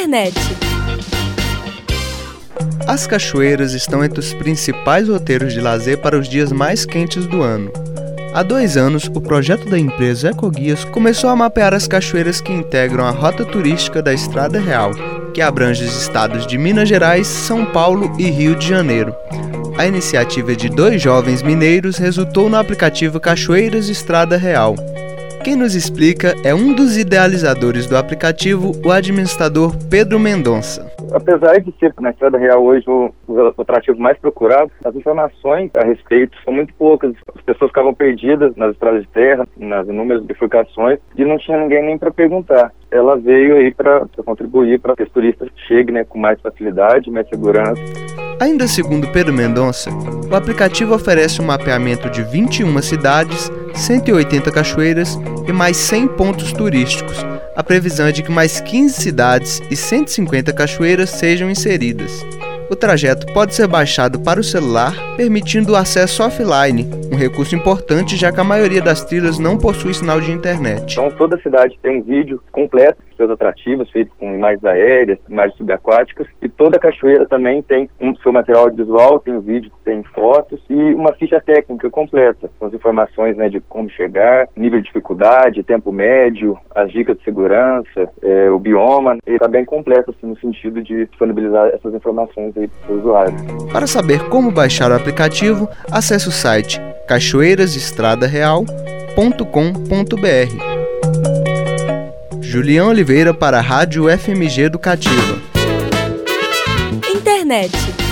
Internet. As cachoeiras estão entre os principais roteiros de lazer para os dias mais quentes do ano. Há 2 anos, o projeto da empresa Ecoguias começou a mapear as cachoeiras que integram a rota turística da Estrada Real, que abrange os estados de Minas Gerais, São Paulo e Rio de Janeiro. A iniciativa de 2 jovens mineiros resultou no aplicativo Cachoeiras Estrada Real. Quem nos explica é um dos idealizadores do aplicativo, o administrador Pedro Mendonça. Apesar de ser na Estrada Real hoje o atrativo mais procurado, as informações a respeito são muito poucas. As pessoas ficavam perdidas nas estradas de terra, nas inúmeras bifurcações, e não tinha ninguém nem para perguntar. Ela veio aí para contribuir para que os turistas cheguem, com mais facilidade, mais segurança. Ainda segundo Pedro Mendonça, o aplicativo oferece um mapeamento de 21 cidades, 180 cachoeiras e mais 100 pontos turísticos. A previsão é de que mais 15 cidades e 150 cachoeiras sejam inseridas. O trajeto pode ser baixado para o celular, permitindo o acesso offline, um recurso importante já que a maioria das trilhas não possui sinal de internet. Então toda cidade tem um vídeo completo de seus atrativos, feito com imagens aéreas, imagens subaquáticas, e toda cachoeira também tem um seu material audiovisual, tem vídeo, tem fotos e uma ficha técnica completa, com as informações, de como chegar, nível de dificuldade, tempo médio, as dicas de segurança, o bioma. Ele está bem completo assim, no sentido de disponibilizar essas informações aí para o usuário. Para saber como baixar o aplicativo, acesse o site cachoeirasestradareal.com.br. Julião Oliveira para a Rádio FMG Educativa. Internet.